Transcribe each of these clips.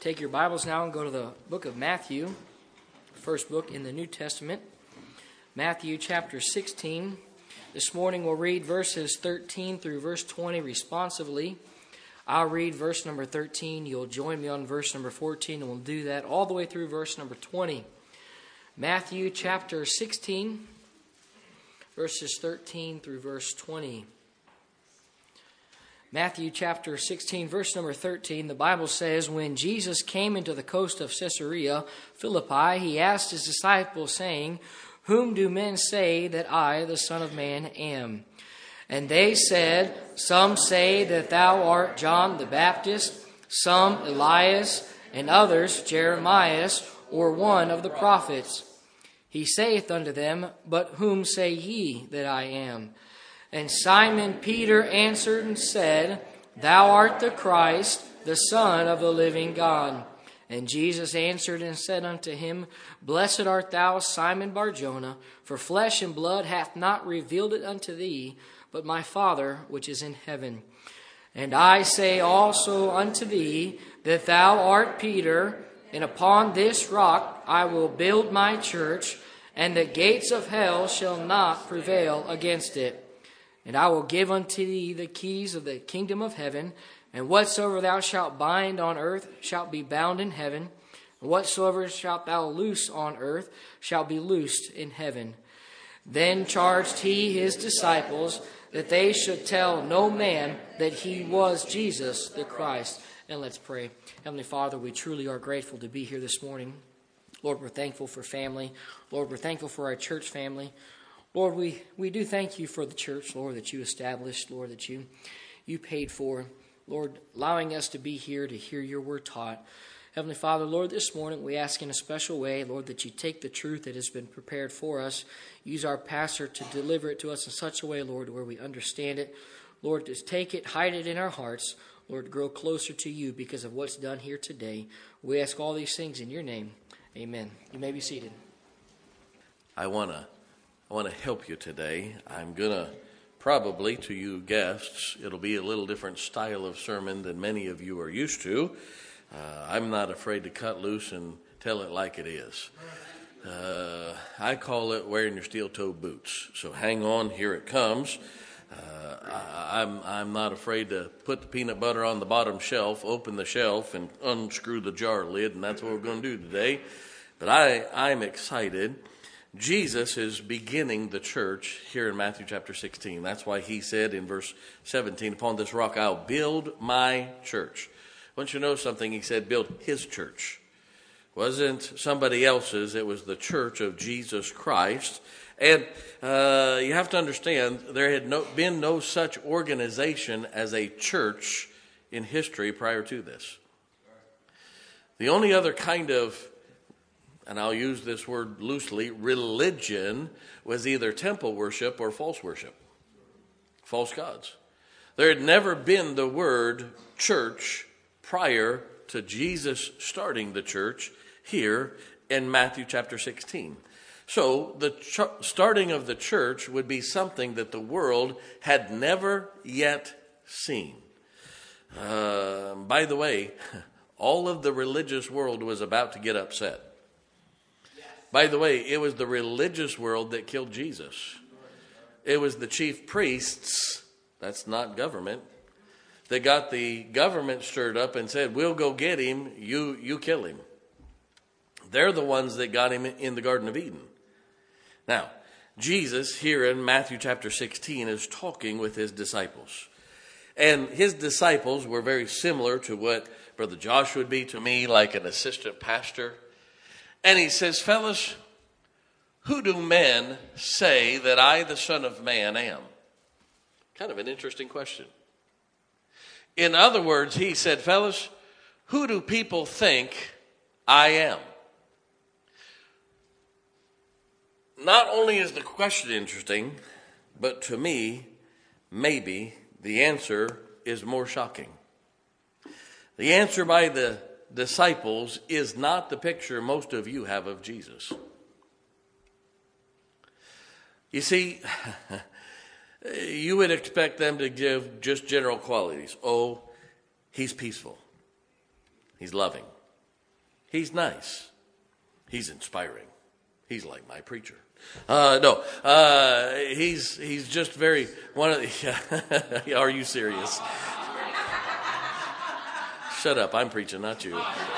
Take your Bibles now and go to the book of Matthew, first book in the New Testament. Matthew chapter 16. This morning we'll read verses 13 through verse 20 responsively. I'll read verse number 13. You'll join me on verse number 14, and we'll do that all the way through verse number 20. Matthew chapter 16, verses 13 through verse 20. Matthew chapter 16, verse number 13, the Bible says, "When Jesus came into the coast of Caesarea Philippi, he asked his disciples, saying, 'Whom do men say that I, the Son of Man, am?' And they said, 'Some say that thou art John the Baptist, some Elias, and others Jeremiah, or one of the prophets.' He saith unto them, 'But whom say ye that I am?' And Simon Peter answered and said, 'Thou art the Christ, the Son of the living God.' And Jesus answered and said unto him, 'Blessed art thou, Simon Bar-Jonah, for flesh and blood hath not revealed it unto thee, but my Father which is in heaven. And I say also unto thee, that thou art Peter, and upon this rock I will build my church, and the gates of hell shall not prevail against it. And I will give unto thee the keys of the kingdom of heaven, and whatsoever thou shalt bind on earth shall be bound in heaven, and whatsoever shalt thou loose on earth shall be loosed in heaven.' Then charged he his disciples that they should tell no man that he was Jesus the Christ." And let's pray. Heavenly Father, we truly are grateful to be here this morning. Lord, we're thankful for family. Lord, we're thankful for our church family. Lord, we do thank you for the church, Lord, that you established, Lord, that you paid for. Lord, allowing us to be here to hear your word taught. Heavenly Father, Lord, this morning we ask in a special way, Lord, that you take the truth that has been prepared for us. Use our pastor to deliver it to us in such a way, Lord, where we understand it. Lord, just take it, hide it in our hearts. Lord, grow closer to you because of what's done here today. We ask all these things in your name. Amen. You may be seated. I want to help you today. I'm going to probably, to you guests, it'll be a little different style of sermon than many of you are used to. I'm not afraid to cut loose and tell it like it is. I call it wearing your steel-toed boots. So hang on, here it comes. I'm not afraid to put the peanut butter on the bottom shelf, open the shelf, and unscrew the jar lid, and that's what we're going to do today. But I'm excited. Jesus is beginning the church here in Matthew chapter 16. That's why he said in verse 17, "Upon this rock I'll build my church." Once you know something, he said build his church. It wasn't somebody else's, it was the church of Jesus Christ. And you have to understand, there had been no such organization as a church in history prior to this. The only other kind of, and I'll use this word loosely, religion was either temple worship or false worship, false gods. There had never been the word church prior to Jesus starting the church here in Matthew chapter 16. So the starting of the church would be something that the world had never yet seen. By the way, all of the religious world was about to get upset. By the way, it was the religious world that killed Jesus. It was the chief priests, that's not government, that got the government stirred up and said, "We'll go get him, you kill him." They're the ones that got him in the Garden of Eden. Now, Jesus here in Matthew chapter 16 is talking with his disciples. And his disciples were very similar to what Brother Josh would be to me, like an assistant pastor. And he says, "Fellas, who do men say that I, the Son of Man, am?" Kind of an interesting question. In other words, he said, "Fellas, who do people think I am?" Not only is the question interesting, but to me, maybe the answer is more shocking. The answer by the disciples is not the picture most of you have of Jesus. You see, you would expect them to give just general qualities. Oh, he's peaceful. He's loving. He's nice. He's inspiring. He's like my preacher. He's just very one of the. Yeah, are you serious? Shut up! I'm preaching, not you.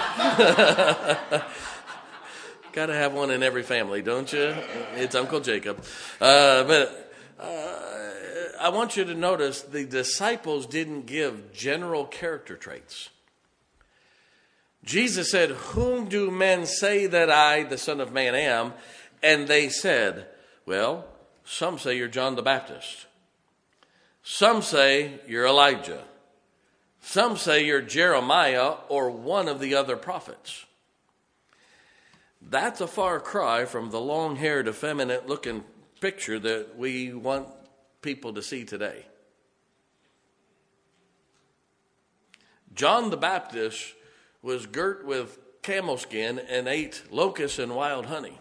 Got to have one in every family, don't you? It's Uncle Jacob. But I want you to notice the disciples didn't give general character traits. Jesus said, "Whom do men say that I, the Son of Man, am?" And they said, "Well, some say you're John the Baptist. Some say you're Elijah. Some say you're Jeremiah or one of the other prophets." That's a far cry from the long-haired, effeminate-looking picture that we want people to see today. John the Baptist was girt with camel skin and ate locusts and wild honey.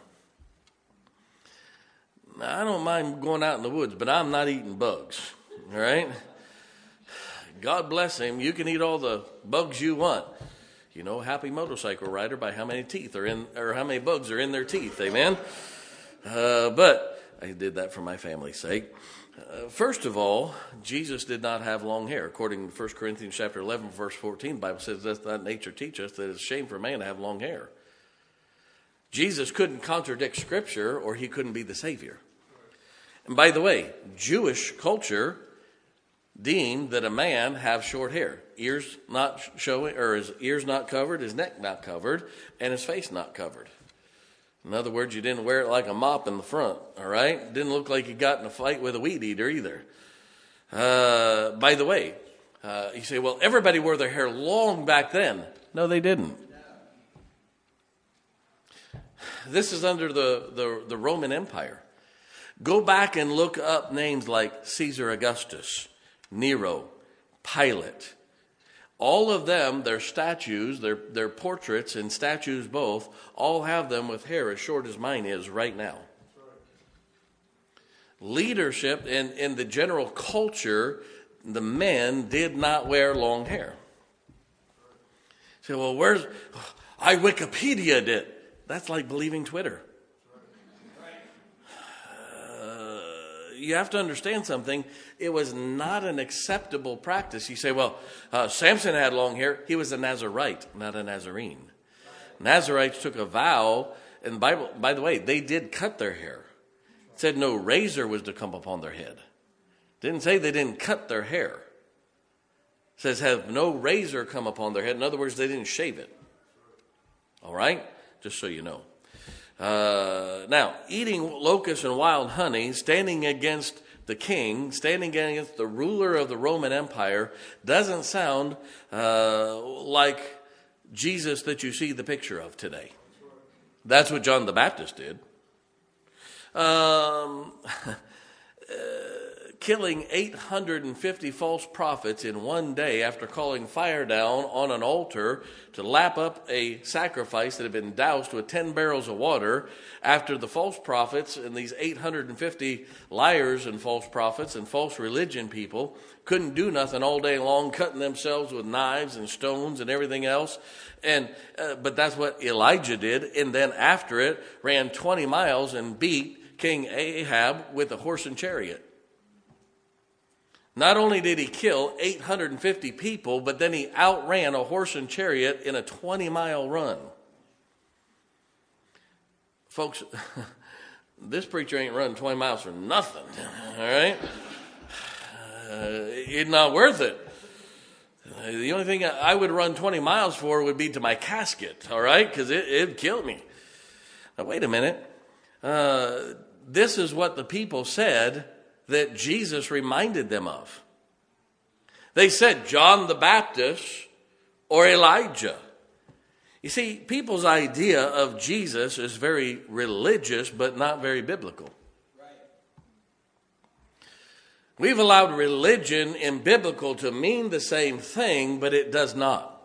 Now, I don't mind going out in the woods, but I'm not eating bugs, all right? God bless him. You can eat all the bugs you want. You know, happy motorcycle rider by how many teeth are in, or how many bugs are in their teeth, amen? But I did that for my family's sake. First of all, Jesus did not have long hair. According to 1 Corinthians chapter 11, verse 14, the Bible says, "Does not nature teach us that it's a shame for a man to have long hair?" Jesus couldn't contradict Scripture, or he couldn't be the Savior. And by the way, Jewish culture deemed that a man have short hair, ears not showing, or his ears not covered, his neck not covered, and his face not covered. In other words, you didn't wear it like a mop in the front, all right? Didn't look like you got in a fight with a weed eater either. By the way, you say, well, everybody wore their hair long back then. No, they didn't. This is under the Roman Empire. Go back and look up names like Caesar Augustus, Nero, Pilate. All of them, their statues, their portraits and statues both, all have them with hair as short as mine is right now. Leadership in the general culture, the men did not wear long hair. Say, well, I Wikipedia'd it. That's like believing Twitter. You have to understand something. It was not an acceptable practice. You say, well, Samson had long hair. He was a Nazarite, not a Nazarene. Nazarites took a vow, and Bible, by the way, they did cut their hair. It said no razor was to come upon their head. It didn't say they didn't cut their hair. It says have no razor come upon their head. In other words, they didn't shave it. All right? Just so you know. Now, eating locusts and wild honey, standing against the king, standing against the ruler of the Roman Empire, doesn't sound like Jesus that you see the picture of today. That's what John the Baptist did. Killing 850 false prophets in one day after calling fire down on an altar to lap up a sacrifice that had been doused with 10 barrels of water, after the false prophets and these 850 liars and false prophets and false religion people couldn't do nothing all day long, cutting themselves with knives and stones and everything else. But that's what Elijah did. And then after it, ran 20 miles and beat King Ahab with a horse and chariot. Not only did he kill 850 people, but then he outran a horse and chariot in a 20-mile run. Folks, this preacher ain't running 20 miles for nothing, all right? It's not worth it. The only thing I would run 20 miles for would be to my casket, all right? Because it'd kill me. Now, wait a minute. This is what the people said that Jesus reminded them of. They said John the Baptist or Elijah. You see, people's idea of Jesus is very religious, but not very biblical. We've allowed religion and biblical to mean the same thing, but it does not.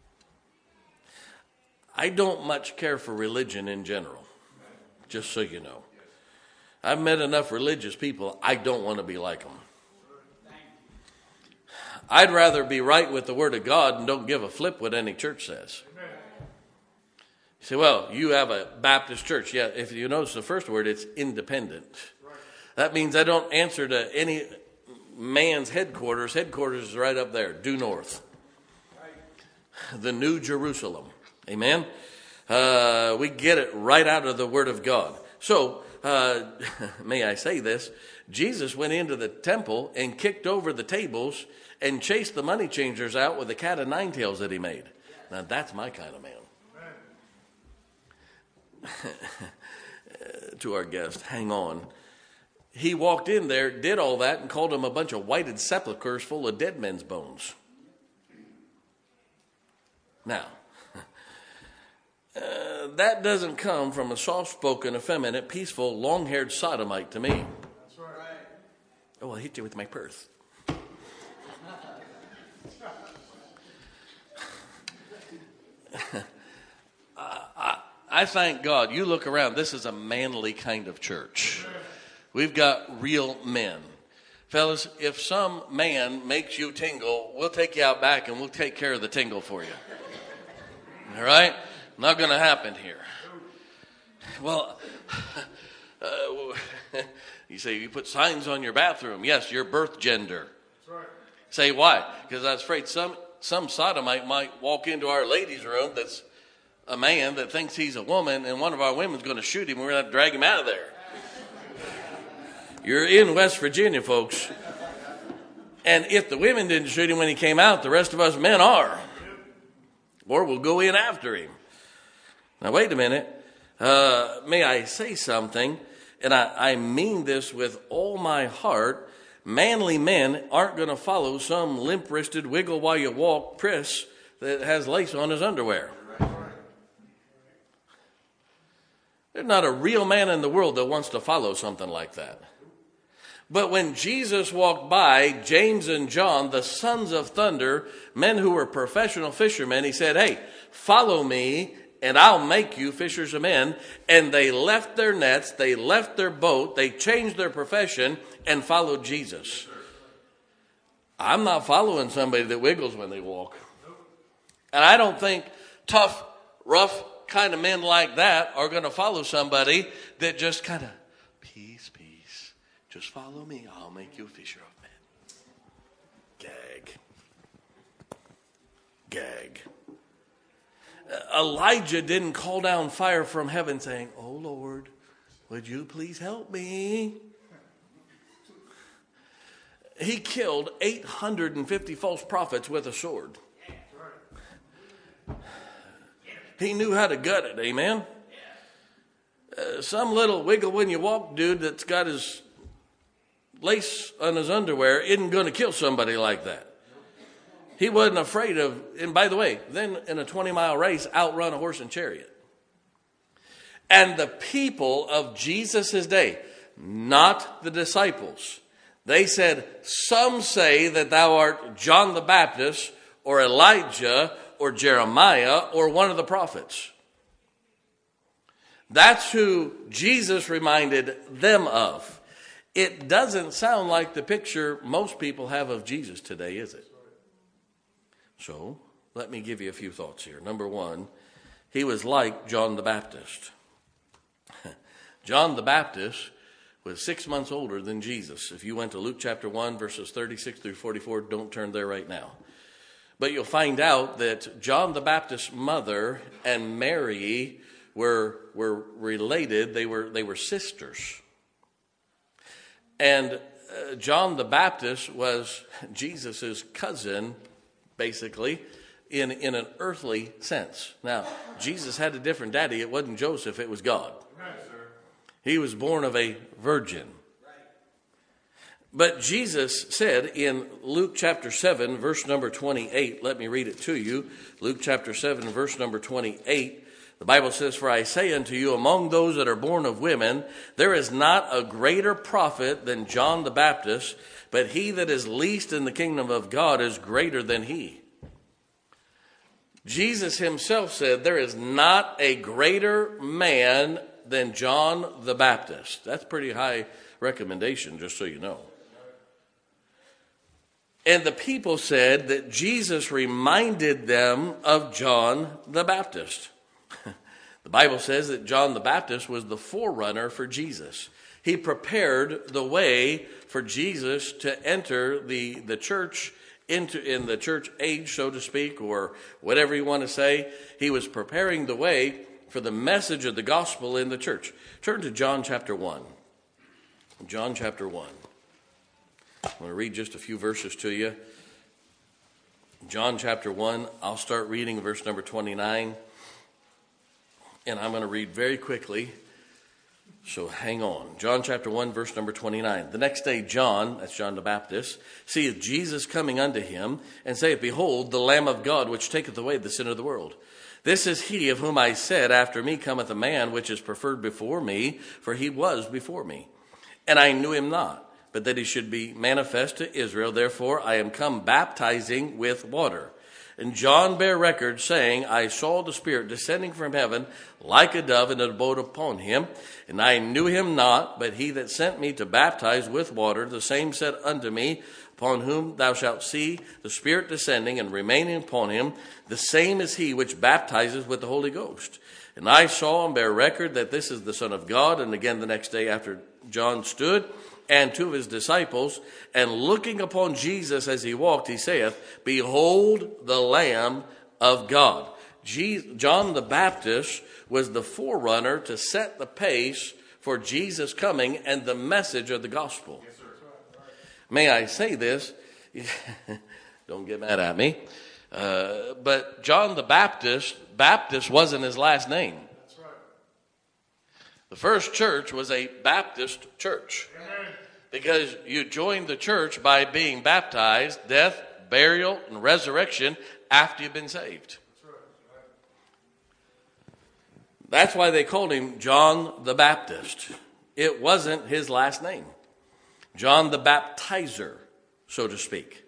I don't much care for religion in general, just so you know. I've met enough religious people, I don't want to be like them. I'd rather be right with the Word of God and don't give a flip what any church says. You say, well, you have a Baptist church. Yeah, if you notice the first word, it's independent. Right. That means I don't answer to any man's headquarters. Headquarters is right up there, due north. Right. The New Jerusalem. Amen? We get it right out of the Word of God. So, may I say this? Jesus went into the temple and kicked over the tables and chased the money changers out with the cat of nine tails that he made. Now, that's my kind of man. To our guest, hang on. He walked in there, did all that, and called them a bunch of whited sepulchres full of dead men's bones. Now, that doesn't come from a soft-spoken, effeminate, peaceful, long-haired sodomite to me. That's right. Oh, I'll hit you with my purse. I thank God. You look around. This is a manly kind of church. We've got real men. Fellas, if some man makes you tingle, we'll take you out back and we'll take care of the tingle for you. All right? Not going to happen here. Well, you say you put signs on your bathroom. Yes, your birth gender. That's right. Say why? Because I was afraid some sodomite might walk into our ladies' room that's a man that thinks he's a woman, and one of our women's going to shoot him. We're going to have to drag him out of there. You're in West Virginia, folks. And if the women didn't shoot him when he came out, the rest of us men are. Or we'll go in after him. Now, wait a minute. May I say something? And I mean this with all my heart. Manly men aren't going to follow some limp-wristed, wiggle-while-you-walk priss that has lace on his underwear. There's not a real man in the world that wants to follow something like that. But when Jesus walked by, James and John, the sons of thunder, men who were professional fishermen, he said, hey, follow me and I'll make you fishers of men. And they left their nets, they left their boat, they changed their profession and followed Jesus. I'm not following somebody that wiggles when they walk. And I don't think tough, rough kind of men like that are going to follow somebody that just kind of, peace, peace, just follow me, I'll make you a fisher of men. Gag. Elijah didn't call down fire from heaven saying, oh Lord, would you please help me? He killed 850 false prophets with a sword. He knew how to gut it, amen? Some little wiggle when you walk dude that's got his lace on his underwear isn't going to kill somebody like that. He wasn't afraid of, and by the way, then in a 20-mile race, outrun a horse and chariot. And the people of Jesus' day, not the disciples, they said, some say that thou art John the Baptist or Elijah or Jeremiah, or one of the prophets. That's who Jesus reminded them of. It doesn't sound like the picture most people have of Jesus today, is it? So, let me give you a few thoughts here. Number one, he was like John the Baptist. John the Baptist was 6 months older than Jesus. If you went to Luke chapter 1, verses 36 through 44, don't turn there right now. But you'll find out that John the Baptist's mother and Mary were related. They were sisters. And John the Baptist was Jesus' cousin, basically, in an earthly sense. Now, Jesus had a different daddy. It wasn't Joseph, it was God. He was born of a virgin. But Jesus said in Luke chapter 7, verse number 28, let me read it to you. Luke chapter 7, verse number 28, the Bible says, for I say unto you, among those that are born of women, there is not a greater prophet than John the Baptist, but he that is least in the kingdom of God is greater than he. Jesus himself said, there is not a greater man than John the Baptist. That's pretty high recommendation, just so you know. And the people said that Jesus reminded them of John the Baptist. The Bible says that John the Baptist was the forerunner for Jesus. He prepared the way for Jesus to enter the church in the church age, so to speak, or whatever you want to say. He was preparing the way for the message of the gospel in the church. Turn to John chapter 1. John chapter 1. I'm going to read just a few verses to you. John chapter 1, I'll start reading verse number 29. And I'm going to read very quickly, so hang on. John chapter 1, verse number 29. The next day John, that's John the Baptist, seeth Jesus coming unto him, and saith, Behold, the Lamb of God, which taketh away the sin of the world. This is he of whom I said, After me cometh a man, which is preferred before me, for he was before me. And I knew him not, but that he should be manifest to Israel. Therefore I am come baptizing with water. And John bare record, saying, I saw the Spirit descending from heaven like a dove, and it abode upon him. And I knew him not, but he that sent me to baptize with water, the same said unto me, Upon whom thou shalt see the Spirit descending and remaining upon him, the same is he which baptizes with the Holy Ghost. And I saw and bare record that this is the Son of God. And again the next day after John stood, and two of his disciples, and looking upon Jesus as he walked, he saith, Behold the Lamb of God. John the Baptist was the forerunner to set the pace for Jesus coming and the message of the gospel. Yes, sir. May I say this? Don't get mad at me. But John the Baptist wasn't his last name. That's right. The first church was a Baptist church. Amen. Because you joined the church by being baptized, death, burial, and resurrection after you've been saved. That's why they called him John the Baptist. It wasn't his last name. John the Baptizer, so to speak.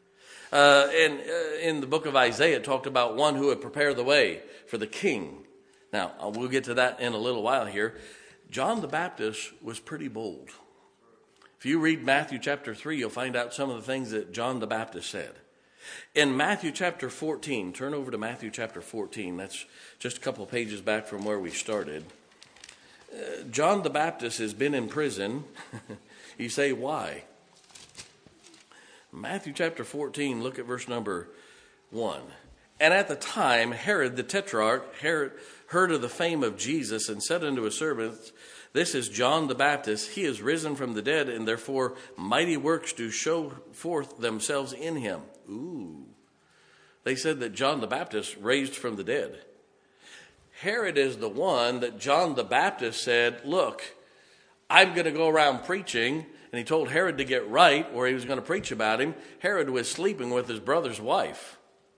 In the book of Isaiah, it talked about one who would prepare the way for the king. Now, we'll get to that in a little while here. John the Baptist was pretty bold. If you read Matthew chapter 3, you'll find out some of the things that John the Baptist said. In Matthew chapter 14, turn over to Matthew chapter 14. That's just a couple of pages back from where we started. John the Baptist has been in prison. You say, why? Matthew chapter 14, look at verse number 1. And at the time, Herod the Tetrarch heard of the fame of Jesus, and said unto his servants, This is John the Baptist. He is risen from the dead, and therefore mighty works do show forth themselves in him. Ooh. They said that John the Baptist raised from the dead. Herod is the one that John the Baptist said, look, I'm going to go around preaching. And he told Herod to get right where he was going to preach about him. Herod was sleeping with his brother's wife.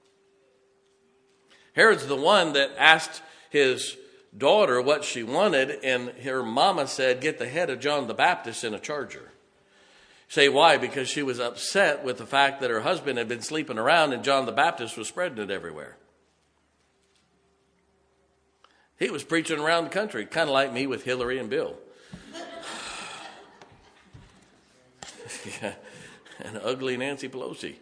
Herod's the one that asked his daughter what she wanted, and her mama said, get the head of John the Baptist in a charger. Say why? Because she was upset with the fact that her husband had been sleeping around and John the Baptist was spreading it everywhere. He was preaching around the country, kind of like me with Hillary and Bill. Yeah, and ugly Nancy Pelosi.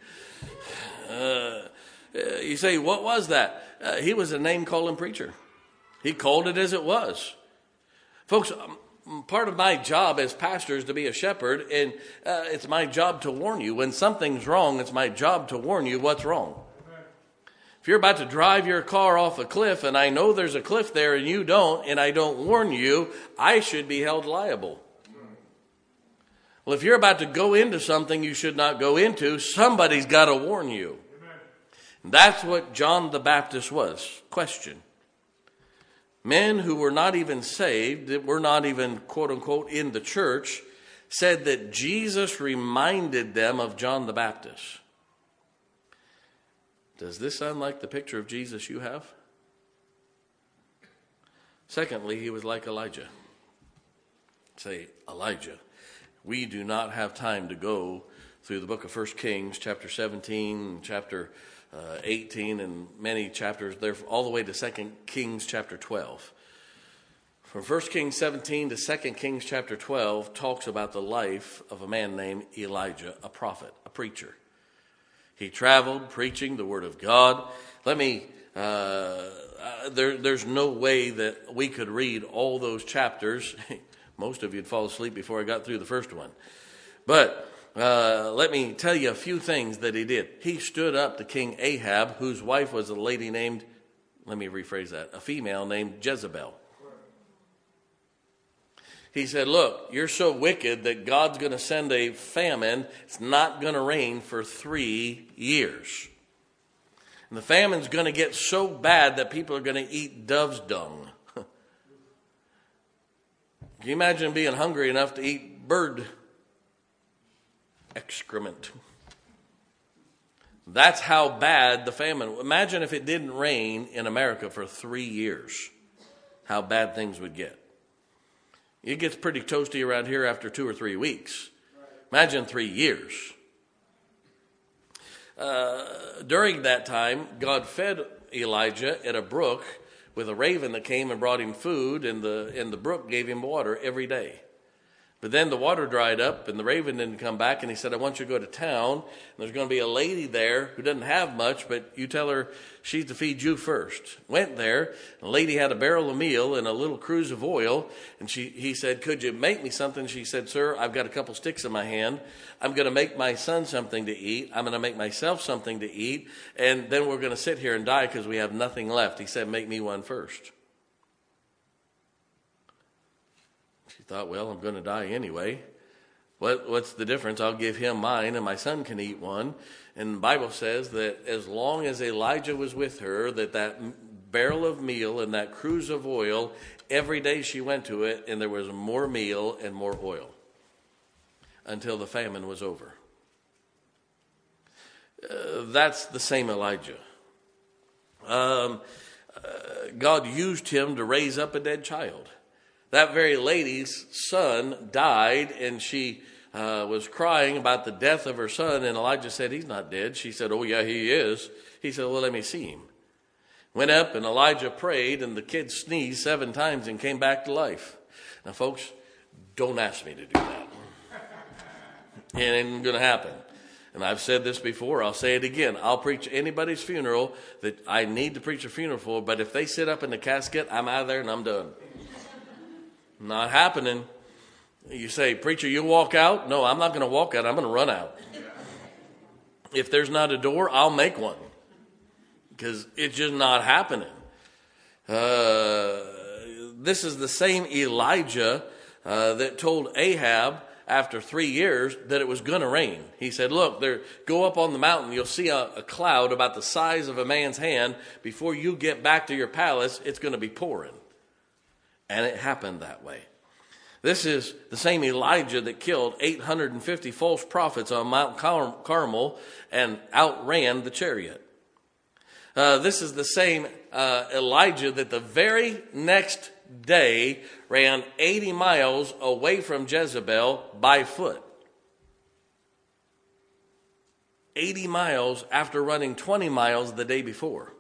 You say, what was that? He was a name-calling preacher. He called it as it was. Folks, part of my job as pastor is to be a shepherd, and it's my job to warn you. When something's wrong, it's my job to warn you what's wrong. If you're about to drive your car off a cliff, and I know there's a cliff there and you don't, and I don't warn you, I should be held liable. Well, if you're about to go into something you should not go into, somebody's got to warn you. And that's what John the Baptist was. Question. Men who were not even saved, that were not even, quote unquote, in the church, said that Jesus reminded them of John the Baptist. Does this sound like the picture of Jesus you have? Secondly, he was like Elijah. Say, Elijah. We do not have time to go through the book of 1 Kings, chapter 17, chapter 18, and many chapters there, all the way to 2 Kings, chapter 12. From 1 Kings 17 to 2 Kings, chapter 12, talks about the life of a man named Elijah, a prophet, a preacher. He traveled preaching the word of God. I there's no way that we could read all those chapters. Most of you'd fall asleep before I got through the first one. But let me tell you a few things that he did. He stood up to King Ahab, whose wife was a lady named, let me rephrase that, a female named Jezebel. He said, look, you're so wicked that God's going to send a famine. It's not going to rain for 3 years. And the famine's going to get so bad that people are going to eat dove's dung. Can you imagine being hungry enough to eat bird excrement? That's how bad the famine. Imagine if it didn't rain in America for 3 years, how bad things would get. It gets pretty toasty around here after 2 or 3 weeks. Imagine 3 years. During that time, God fed Elijah at a brook with a raven that came and brought him food, and the brook gave him water every day. But then the water dried up, and the raven didn't come back, and he said, I want you to go to town, and there's going to be a lady there who doesn't have much, but you tell her she's to feed you first. Went there, and the lady had a barrel of meal and a little cruse of oil, and he said, could you make me something? She said, sir, I've got a couple sticks in my hand. I'm going to make my son something to eat. I'm going to make myself something to eat, and then we're going to sit here and die because we have nothing left. He said, make me one first. She thought, well, I'm going to die anyway. What's the difference? I'll give him mine and my son can eat one. And the Bible says that as long as Elijah was with her, that barrel of meal and that cruse of oil, every day she went to it and there was more meal and more oil until the famine was over. That's the same Elijah. God used him to raise up a dead child. That very lady's son died, and she was crying about the death of her son, and Elijah said, he's not dead. She said, oh, yeah, he is. He said, well, let me see him. Went up, and Elijah prayed, and the kid sneezed 7 times and came back to life. Now, folks, don't ask me to do that. It ain't going to happen. And I've said this before, I'll say it again. I'll preach anybody's funeral that I need to preach a funeral for, but if they sit up in the casket, I'm out of there and I'm done. Not happening. You say, preacher, you walk out? No, I'm not going to walk out. I'm going to run out. If there's not a door, I'll make one. Because it's just not happening. This is the same Elijah that told Ahab after 3 years that it was going to rain. He said, look, go up on the mountain. You'll see a cloud about the size of a man's hand. Before you get back to your palace, it's going to be pouring. And it happened that way. This is the same Elijah that killed 850 false prophets on Mount Carmel and outran the chariot. This is the same Elijah that the very next day ran 80 miles away from Jezebel by foot. 80 miles after running 20 miles the day before.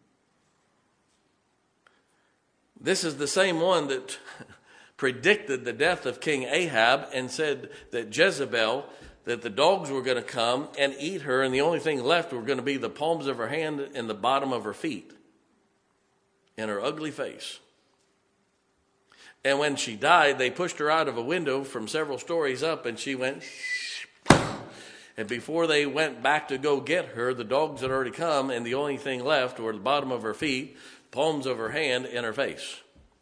This is the same one that predicted the death of King Ahab and said that Jezebel, that the dogs were going to come and eat her, and the only thing left were going to be the palms of her hand and the bottom of her feet and her ugly face. And when she died, they pushed her out of a window from several stories up, and she went, and before they went back to go get her, the dogs had already come, and the only thing left were the bottom of her feet, palms of her hand, and her face.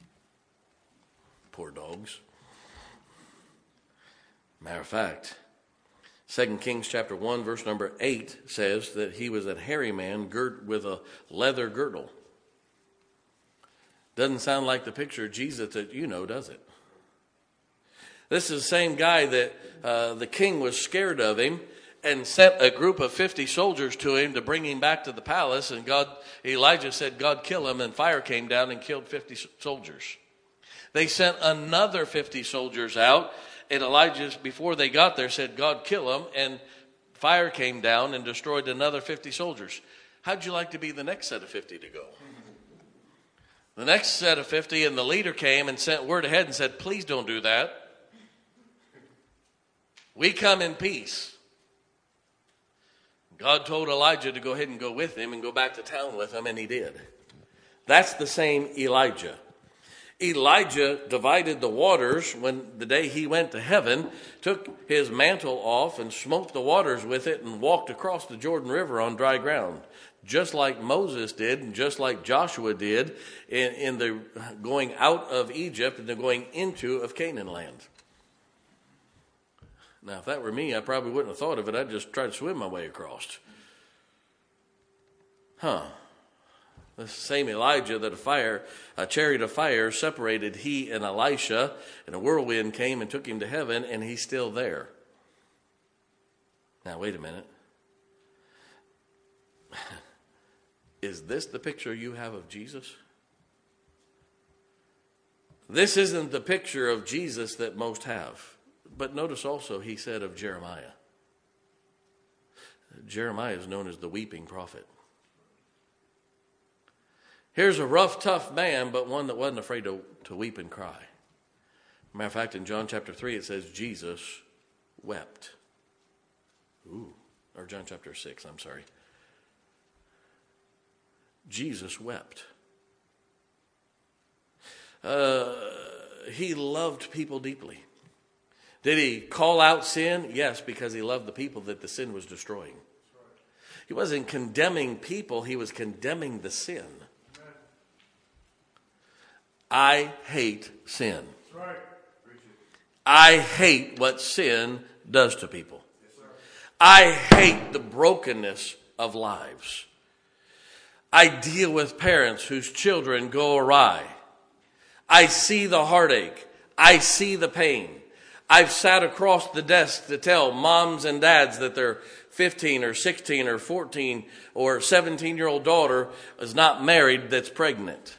Poor dogs. Matter of fact, 2 Kings chapter 1, verse number 8 says that he was a hairy man girt with a leather girdle. Doesn't sound like the picture of Jesus that you know, does it? This is the same guy that the king was scared of him and sent a group of 50 soldiers to him to bring him back to the palace. And Elijah said, God, kill him. And fire came down and killed 50 soldiers. They sent another 50 soldiers out. And Elijah, before they got there, said, God, kill him. And fire came down and destroyed another 50 soldiers. How'd you like to be the next set of 50 to go? The next set of 50, and the leader came and sent word ahead and said, please don't do that. We come in peace. God told Elijah to go ahead and go with him and go back to town with him, and he did. That's the same Elijah. Elijah divided the waters when the day he went to heaven, took his mantle off and smote the waters with it and walked across the Jordan River on dry ground, just like Moses did and just like Joshua did in the going out of Egypt and the going into of Canaan land. Now, if that were me, I probably wouldn't have thought of it. I'd just try to swim my way across. The same Elijah that a chariot of fire separated he and Elisha, and a whirlwind came and took him to heaven, and he's still there. Now, wait a minute. Is this the picture you have of Jesus? This isn't the picture of Jesus that most have. But notice also he said of Jeremiah. Jeremiah is known as the weeping prophet. Here's a rough, tough man, but one that wasn't afraid to weep and cry. Matter of fact, in John chapter 3, it says Jesus wept. Or John chapter 6, I'm sorry. Jesus wept. He loved people deeply. Did he call out sin? Yes, because he loved the people that the sin was destroying. He wasn't condemning people, he was condemning the sin. I hate sin. I hate what sin does to people. I hate the brokenness of lives. I deal with parents whose children go awry. I see the heartache. I see the pain. I've sat across the desk to tell moms and dads that their 15 or 16 or 14 or 17-year-old daughter is not married that's pregnant.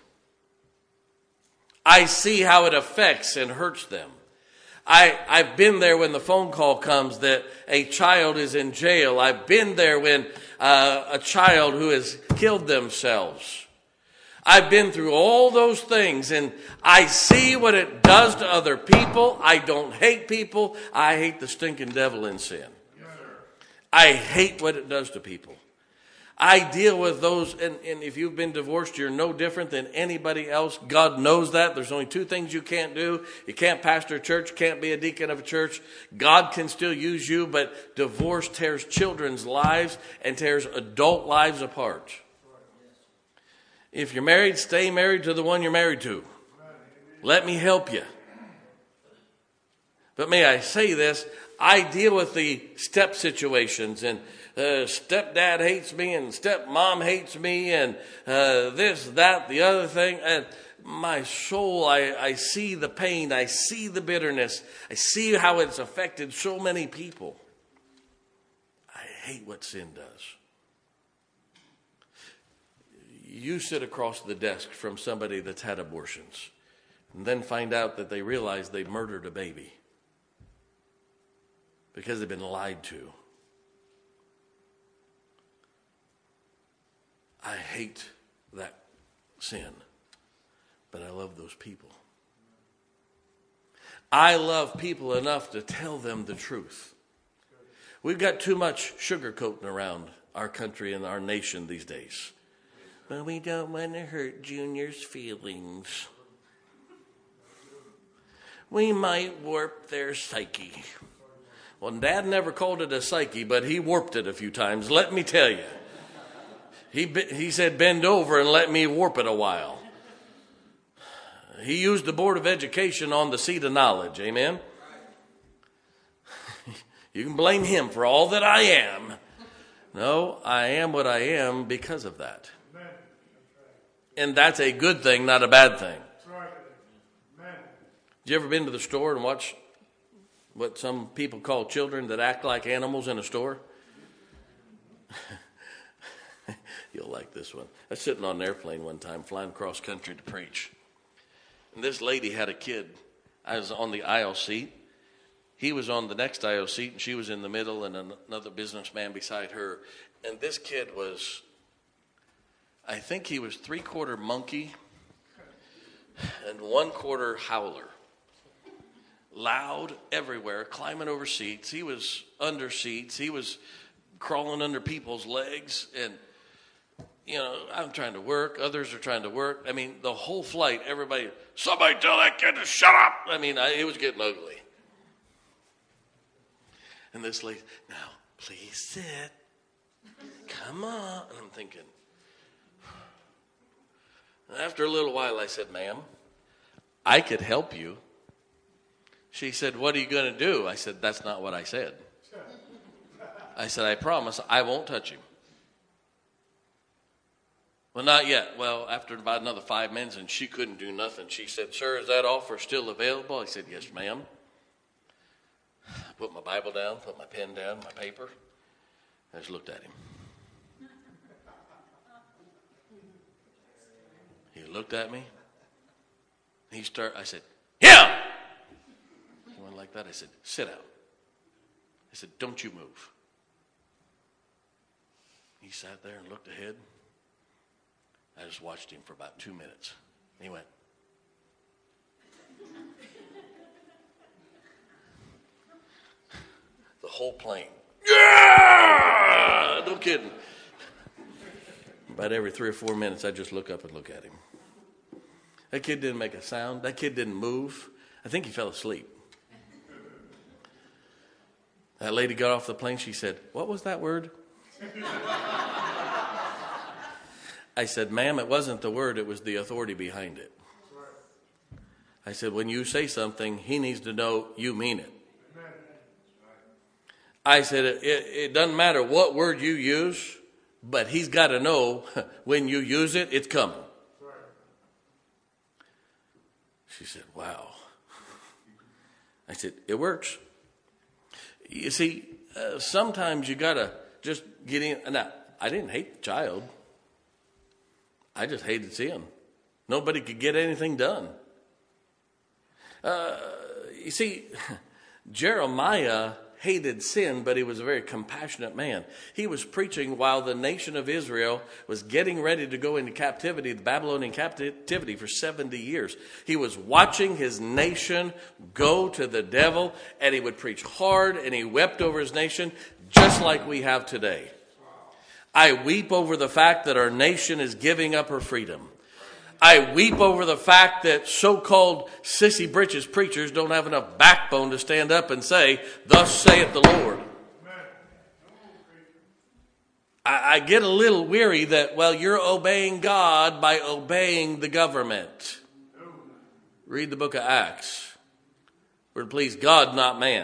I see how it affects and hurts them. I've been there when the phone call comes that a child is in jail. I've been there when a child who has killed themselves. I've been through all those things, and I see what it does to other people. I don't hate people. I hate the stinking devil in sin. I hate what it does to people. I deal with those, and if you've been divorced, you're no different than anybody else. God knows that. There's only two things you can't do. You can't pastor a church, can't be a deacon of a church. God can still use you, but divorce tears children's lives and tears adult lives apart. If you're married, stay married to the one you're married to. Let me help you. But may I say this, I deal with the step situations, and stepdad hates me and stepmom hates me and this, that, the other thing. And my soul, I see the pain. I see the bitterness. I see how it's affected so many people. I hate what sin does. You sit across the desk from somebody that's had abortions and then find out that they realize they murdered a baby because they've been lied to. I hate that sin, but I love those people. I love people enough to tell them the truth. We've got too much sugarcoating around our country and our nation these days. But we don't want to hurt Junior's feelings. We might warp their psyche. Well, Dad never called it a psyche, but he warped it a few times, let me tell you. He said, bend over and let me warp it a while. He used the Board of Education on the seat of knowledge. Amen? You can blame him for all that I am. No, I am what I am because of that. And that's a good thing, not a bad thing. You ever been to the store and watch what some people call children that act like animals in a store? You'll like this one. I was sitting on an airplane one time, flying across country to preach. And this lady had a kid. I was on the aisle seat. He was on the next aisle seat, and she was in the middle, and another businessman beside her. And this kid was, I think he was 3/4 monkey and 1/4 howler. Loud everywhere, climbing over seats. He was under seats. He was crawling under people's legs. And I'm trying to work. Others are trying to work. I mean, the whole flight, somebody tell that kid to shut up. I mean, it was getting ugly. And this lady, now, please sit. Come on. And I'm thinking, after a little while, I said, ma'am, I could help you. She said, what are you going to do? I said, that's not what I said. I said, I promise I won't touch him. Well, not yet. Well, after about another 5 minutes, and she couldn't do nothing, she said, sir, is that offer still available? I said, yes, ma'am. I put my Bible down, put my pen down, my paper. I just looked at him. He looked at me. I said, yeah! He went like that. I said, sit down. I said, don't you move. He sat there and looked ahead. I just watched him for about 2 minutes. He went. The whole plane. Yeah! No kidding. About every 3 or 4 minutes, I just look up and look at him. That kid didn't make a sound. That kid didn't move. I think he fell asleep. That lady got off the plane. She said, what was that word? I said, ma'am, it wasn't the word. It was the authority behind it. I said, when you say something, he needs to know you mean it. I said, it doesn't matter what word you use, but he's got to know when you use it, it's coming. She said, wow. I said, it works. You see, sometimes you got to just get in. Now, I didn't hate the child. I just hated seeing. Nobody could get anything done. You see, Jeremiah hated sin, but he was a very compassionate man. He was preaching while the nation of Israel was getting ready to go into captivity, the Babylonian captivity, for 70 years. He was watching his nation go to the devil, and he would preach hard, and he wept over his nation, just like we have today. I weep over the fact that our nation is giving up her freedom. I weep over the fact that so-called sissy britches preachers don't have enough backbone to stand up and say, thus saith the Lord. I get a little weary that, well, you're obeying God by obeying the government. Read the book of Acts. We're to please God, not man.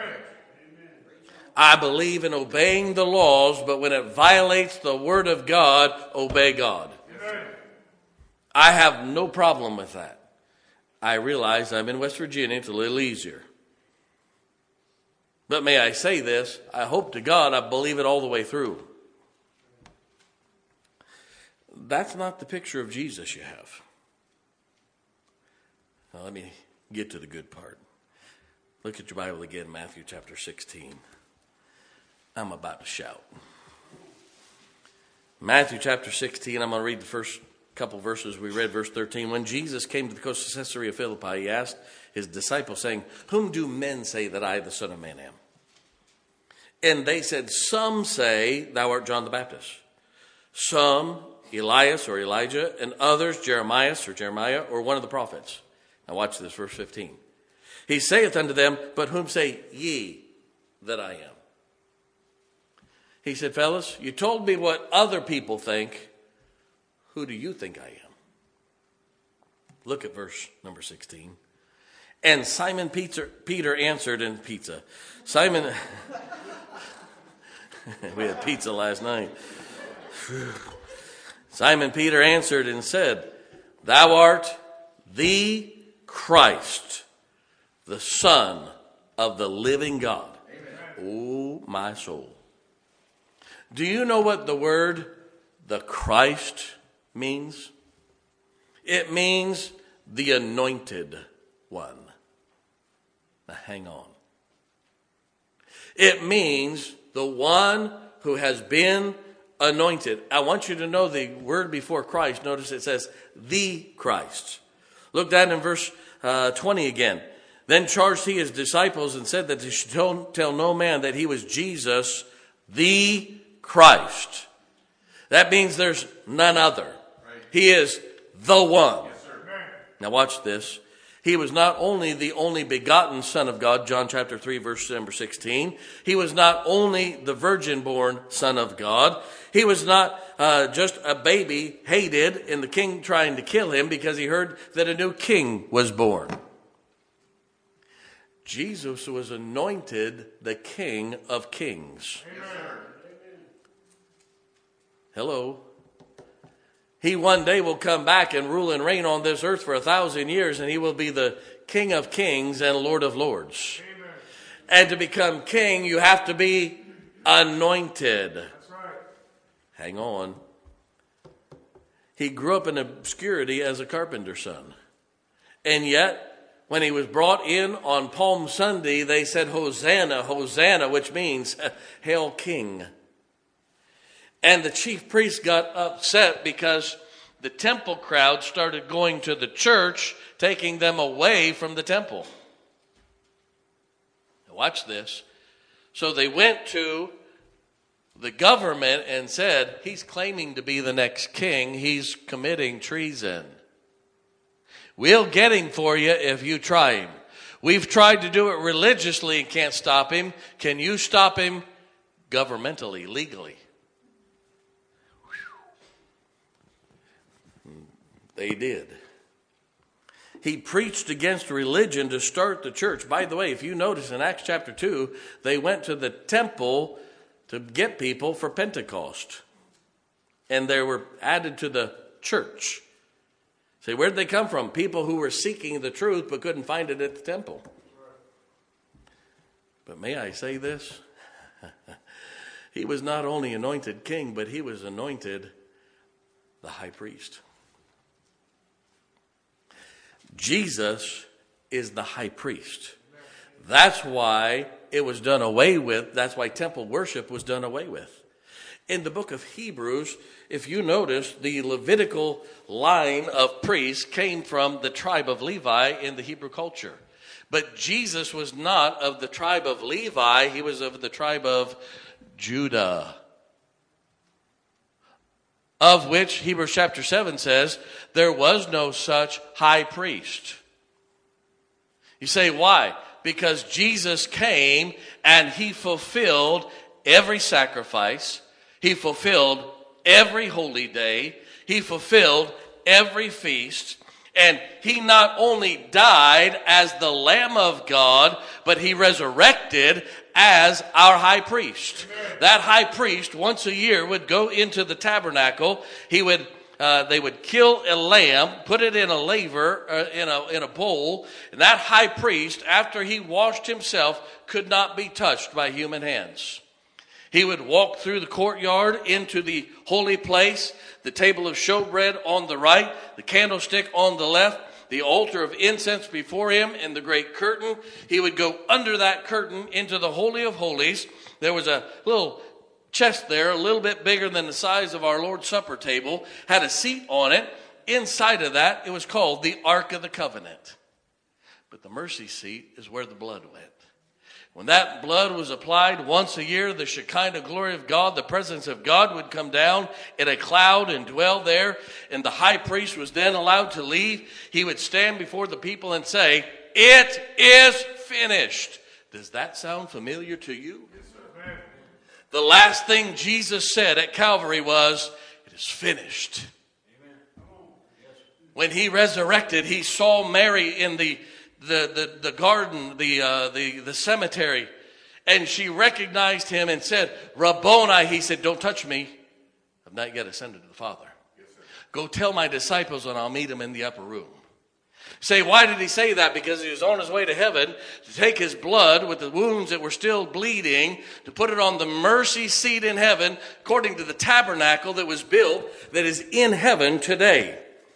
I believe in obeying the laws, but when it violates the word of God, obey God. I have no problem with that. I realize I'm in West Virginia. It's a little easier. But may I say this? I hope to God I believe it all the way through. That's not the picture of Jesus you have. Now let me get to the good part. Look at your Bible again, Matthew chapter 16. I'm about to shout. Matthew chapter 16, I'm going to read the first couple verses. We read verse 13. When Jesus came to the coast of Caesarea Philippi, he asked his disciples, saying, whom do men say that I, the Son of Man, am? And they said, some say thou art John the Baptist, some Elias or Elijah, and others Jeremiah or one of the prophets. Now watch this, verse 15. He saith unto them, but whom say ye that I am? He said, fellas, you told me what other people think. Who do you think I am? Look at verse number 16. And Simon Peter answered in pizza. Simon, we had pizza last night. Simon Peter answered and said, thou art the Christ, the Son of the living God. Amen. Oh, my soul. Do you know what the word, the Christ, means? It means the anointed one. Now hang on. It means the one who has been anointed. I want you to know the word before Christ. Notice it says the Christ. Look down in verse 20 again. Then charged he his disciples and said that they should tell no man that he was Jesus, the Christ. That means there's none other. He is the one. Now watch this. He was not only the only begotten Son of God, John chapter 3, verse number 16. He was not only the virgin-born Son of God. He was not just a baby hated and the king trying to kill him because he heard that a new king was born. Jesus was anointed the King of Kings. Amen. Hello. He one day will come back and rule and reign on this earth for 1,000 years, and he will be the King of Kings and Lord of Lords. Amen. And to become king, you have to be anointed. That's right. Hang on. He grew up in obscurity as a carpenter's son. And yet, when he was brought in on Palm Sunday, they said, Hosanna, Hosanna, which means, Hail King. And the chief priest got upset because the temple crowd started going to the church, taking them away from the temple. Now watch this. So they went to the government and said, he's claiming to be the next king. He's committing treason. We'll get him for you if you try him. We've tried to do it religiously and can't stop him. Can you stop him governmentally, legally? They did. He preached against religion to start the church. By the way, if you notice in Acts chapter 2, they went to the temple to get people for Pentecost. And they were added to the church. Say, where'd they come from? People who were seeking the truth but couldn't find it at the temple. But may I say this? He was not only anointed king, but he was anointed the high priest. Jesus is the high priest. That's why it was done away with. That's why temple worship was done away with. In the book of Hebrews, if you notice, the Levitical line of priests came from the tribe of Levi in the Hebrew culture. But Jesus was not of the tribe of Levi. He was of the tribe of Judah, of which Hebrews chapter 7 says, there was no such high priest. You say, why? Because Jesus came and he fulfilled every sacrifice. He fulfilled every holy day. He fulfilled every feast. And he not only died as the Lamb of God, but he resurrected as our high priest. Amen. That high priest once a year would go into the tabernacle. They would kill a lamb, put it in a laver, in a bowl, and that high priest, after he washed himself, could not be touched by human hands. He would walk through the courtyard into the holy place, the table of showbread on the right, the candlestick on the left, the altar of incense before him, and the great curtain. He would go under that curtain into the Holy of Holies. There was a little chest there, a little bit bigger than the size of our Lord's Supper table, had a seat on it. Inside of that, it was called the Ark of the Covenant. But the mercy seat is where the blood went. When that blood was applied once a year, the Shekinah glory of God, the presence of God would come down in a cloud and dwell there. And the high priest was then allowed to leave. He would stand before the people and say, "It is finished." Does that sound familiar to you? Yes, sir. The last thing Jesus said at Calvary was, "It is finished." Amen. When he resurrected, he saw Mary in the garden, the cemetery, and she recognized him and said, "Rabboni." He said, "Don't touch me. I've not yet ascended to the Father. Yes, go tell my disciples and I'll meet them in the upper room." Say, why did he say that? Because he was on his way to heaven to take his blood with the wounds that were still bleeding, to put it on the mercy seat in heaven, according to the tabernacle that was built, that is in heaven today.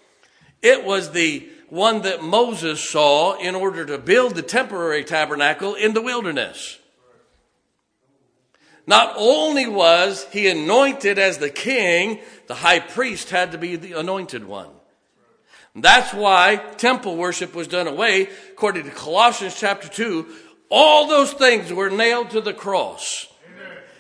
It was the one that Moses saw in order to build the temporary tabernacle in the wilderness. Not only was he anointed as the king, the high priest had to be the anointed one. That's why temple worship was done away. According to Colossians chapter 2, all those things were nailed to the cross. Amen.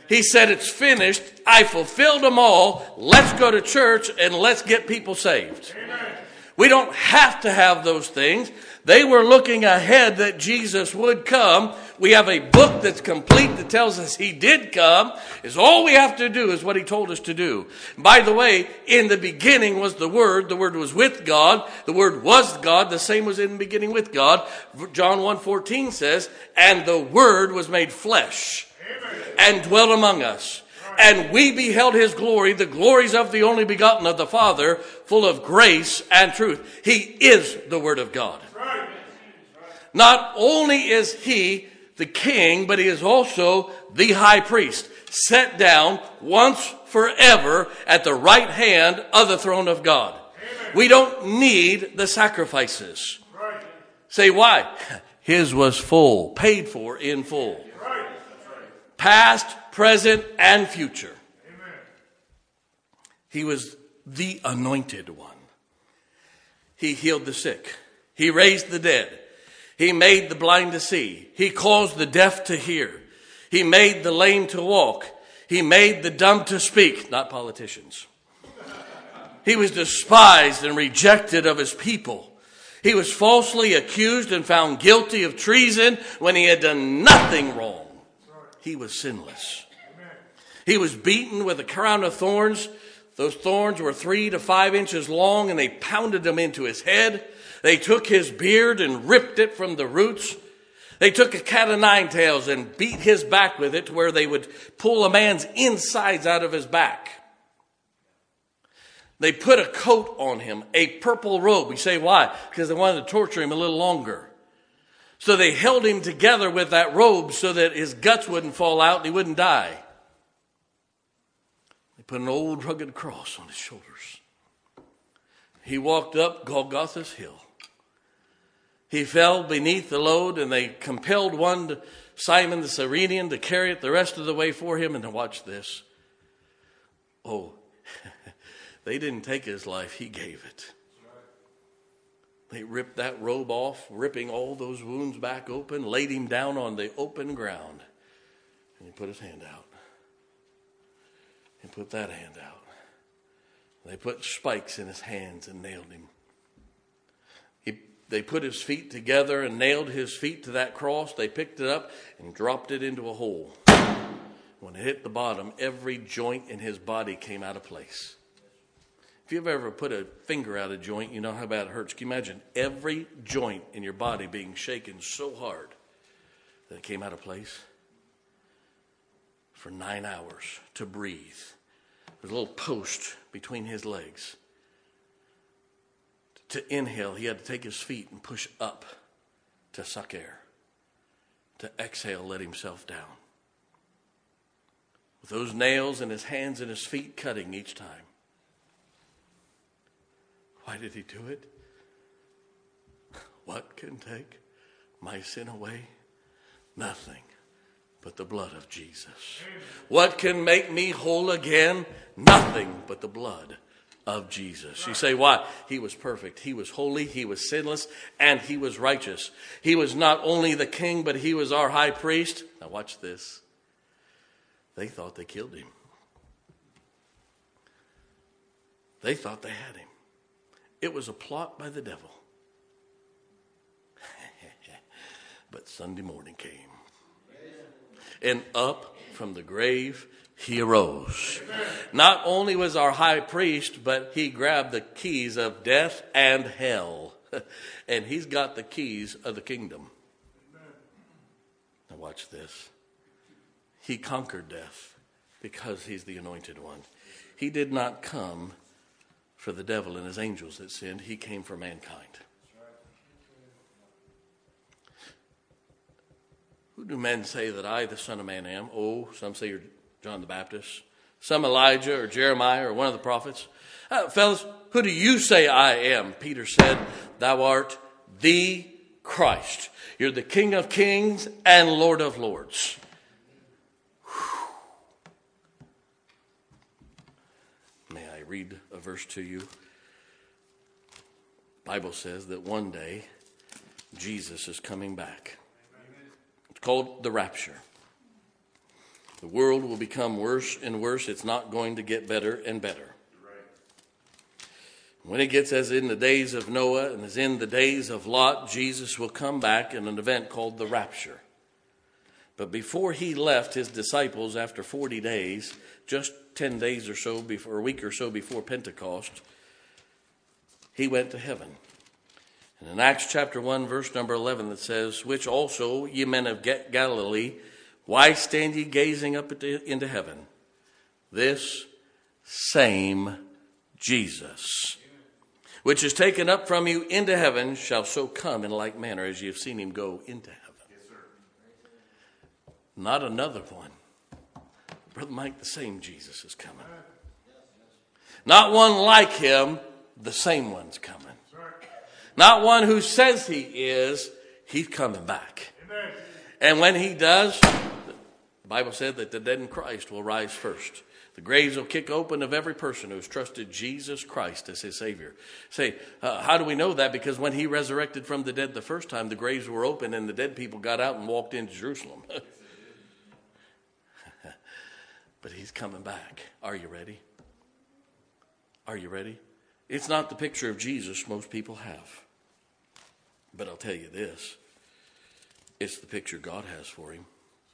He said, it's finished. I fulfilled them all. Let's go to church and let's get people saved. Amen. We don't have to have those things. They were looking ahead that Jesus would come. We have a book that's complete that tells us he did come. Is all we have to do is what he told us to do. By the way, in the beginning was the Word. The Word was with God. The Word was God. The same was in the beginning with God. John 1:14 says, and the Word was made flesh and dwelt among us. And we beheld his glory, the glories of the only begotten of the Father, full of grace and truth. He is the Word of God. Not only is he the king, but he is also the high priest, set down once forever at the right hand of the throne of God. Amen. We don't need the sacrifices. Right. Say why? His was full, paid for in full. Right. Past, present, and future. Amen. He was the anointed one. He healed the sick. He raised the dead. He made the blind to see. He caused the deaf to hear. He made the lame to walk. He made the dumb to speak. Not politicians. He was despised and rejected of his people. He was falsely accused and found guilty of treason when he had done nothing wrong. He was sinless. He was beaten with a crown of thorns. Those thorns were 3 to 5 inches long, and they pounded them into his head. They took his beard and ripped it from the roots. They took a cat o' nine tails and beat his back with it to where they would pull a man's insides out of his back. They put a coat on him, a purple robe. We say why? Because they wanted to torture him a little longer. So they held him together with that robe so that his guts wouldn't fall out and he wouldn't die. They put an old rugged cross on his shoulders. He walked up Golgotha's hill. He fell beneath the load, and they compelled one, Simon the Cyrenian, to carry it the rest of the way for him. And to watch this. Oh, they didn't take his life. He gave it. They ripped that robe off, ripping all those wounds back open, laid him down on the open ground. And he put his hand out. He put that hand out. They put spikes in his hands and nailed him. They put his feet together and nailed his feet to that cross. They picked it up and dropped it into a hole. When it hit the bottom, every joint in his body came out of place. If you've ever put a finger out of joint, you know how bad it hurts. Can you imagine every joint in your body being shaken so hard that it came out of place? For 9 hours to breathe. There's a little post between his legs. To inhale, he had to take his feet and push up to suck air. To exhale, let himself down. With those nails in his hands and his feet cutting each time. Why did he do it? What can take my sin away? Nothing but the blood of Jesus. What can make me whole again? Nothing but the blood of Jesus. You say, why? He was perfect. He was holy. He was sinless. And he was righteous. He was not only the king, but he was our high priest. Now watch this. They thought they killed him. They thought they had him. It was a plot by the devil. But Sunday morning came. And up from the grave he arose. Not only was our high priest, but he grabbed the keys of death and hell. And he's got the keys of the kingdom. Now watch this. He conquered death because he's the anointed one. He did not come for the devil and his angels that sinned. He came for mankind. Who do men say that I, the Son of Man, am? Oh, some say you're John the Baptist. Some Elijah or Jeremiah or one of the prophets. Fellas, who do you say I am? Peter said, thou art the Christ. You're the King of kings and Lord of lords. Whew. May I read a verse to you? The Bible says that one day Jesus is coming back. It's called the rapture. The world will become worse and worse. It's not going to get better and better. When it gets as in the days of Noah and as in the days of Lot, Jesus will come back in an event called the rapture. But before he left his disciples after 40 days, just 10 days or so before, a week or so before Pentecost, he went to heaven. And in Acts chapter 1, verse number 11, it says, "Which also, ye men of Galilee, why stand ye gazing up into heaven? This same Jesus, which is taken up from you into heaven, shall so come in like manner as ye have seen him go into heaven." Yes, sir. Not another one. Brother Mike, the same Jesus is coming. Not one like him, the same one's coming. Not one who says he is, he's coming back. Amen. And when he does, the Bible said that the dead in Christ will rise first. The graves will kick open of every person who's trusted Jesus Christ as his Savior. Say, how do we know that? Because when he resurrected from the dead the first time, the graves were open and the dead people got out and walked into Jerusalem. But he's coming back. Are you ready? Are you ready? It's not the picture of Jesus most people have. But I'll tell you this. It's the picture God has for him.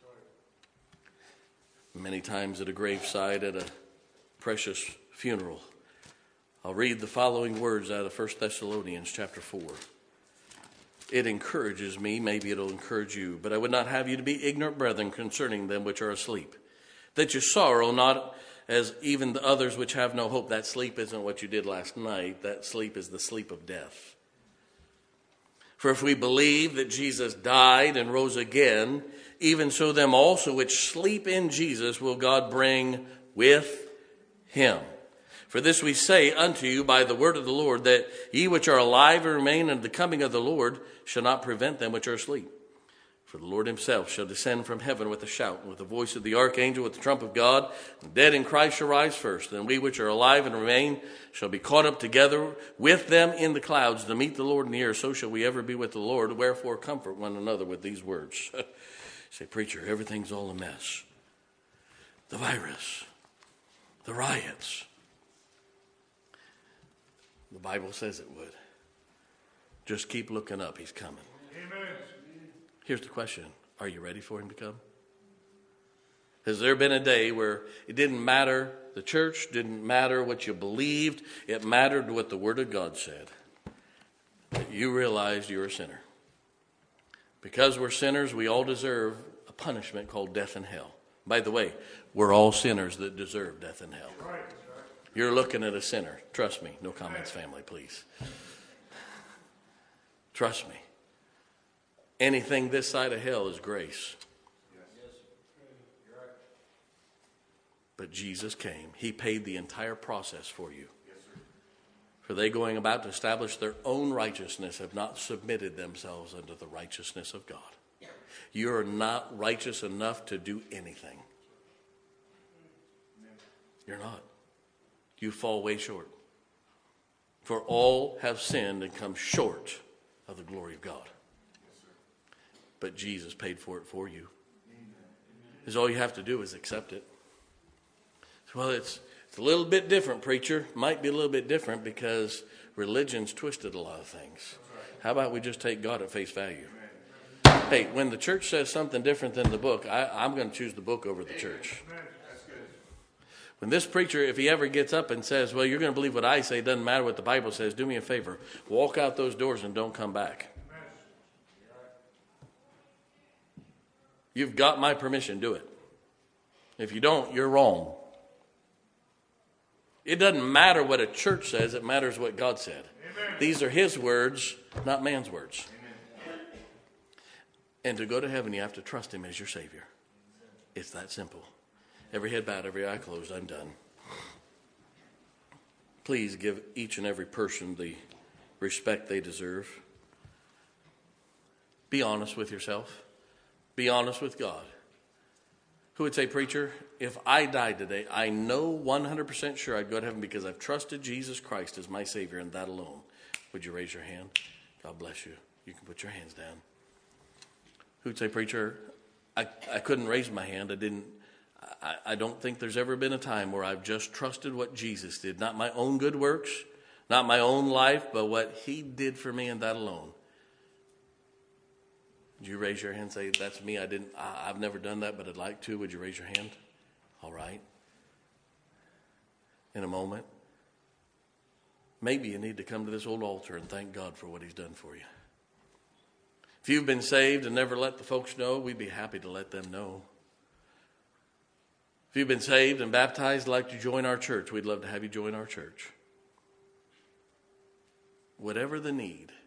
Many times at a graveside, at a precious funeral, I'll read the following words out of 1 Thessalonians chapter 4. It encourages me, maybe it'll encourage you, but I would not have you to be ignorant, brethren, concerning them which are asleep, that you sorrow not as even the others which have no hope. That sleep isn't what you did last night. That sleep is the sleep of death. For if we believe that Jesus died and rose again, even so them also which sleep in Jesus will God bring with him. For this we say unto you by the word of the Lord, that ye which are alive and remain unto the coming of the Lord shall not prevent them which are asleep. For the Lord himself shall descend from heaven with a shout, and with the voice of the archangel, with the trump of God. The dead in Christ shall rise first. And we which are alive and remain shall be caught up together with them in the clouds to meet the Lord in the air. So shall we ever be with the Lord. Wherefore comfort one another with these words. Say, preacher, everything's all a mess. The virus, the riots. The Bible says it would. Just keep looking up. He's coming. Amen. Here's the question. Are you ready for him to come? Has there been a day where it didn't matter, the church didn't matter what you believed, it mattered what the Word of God said? That you realized you're a sinner. Because we're sinners, we all deserve a punishment called death and hell. By the way, we're all sinners that deserve death and hell. You're looking at a sinner. Trust me. No comments, family, please. Trust me. Anything this side of hell is grace. But Jesus came. He paid the entire process for you. For they going about to establish their own righteousness have not submitted themselves unto the righteousness of God. You are not righteous enough to do anything. You're not. You fall way short. For all have sinned and come short of the glory of God. But Jesus paid for it for you. Because all you have to do is accept it. Well, it's a little bit different, preacher. Might be a little bit different because religion's twisted a lot of things. How about we just take God at face value? Hey, when the church says something different than the book, I'm going to choose the book over the church. When this preacher, if he ever gets up and says, well, you're going to believe what I say, it doesn't matter what the Bible says, do me a favor. Walk out those doors and don't come back. You've got my permission, do it. If you don't, you're wrong. It doesn't matter what a church says, it matters what God said. Amen. These are his words, not man's words. Amen. And to go to heaven, you have to trust him as your Savior. It's that simple. Every head bowed, every eye closed, I'm done. Please give each and every person the respect they deserve. Be honest with yourself. Be honest with God. Who would say, preacher, if I died today, I know 100% sure I'd go to heaven because I've trusted Jesus Christ as my Savior and that alone. Would you raise your hand? God bless you. You can put your hands down. Who would say, preacher, I couldn't raise my hand. I don't think there's ever been a time where I've just trusted what Jesus did. Not my own good works, not my own life, but what he did for me and that alone. Would you raise your hand and say, that's me, I've never done that, but I'd like to. Would you raise your hand? All right. In a moment. Maybe you need to come to this old altar and thank God for what he's done for you. If you've been saved and never let the folks know, we'd be happy to let them know. If you've been saved and baptized, like to join our church, we'd love to have you join our church. Whatever the need,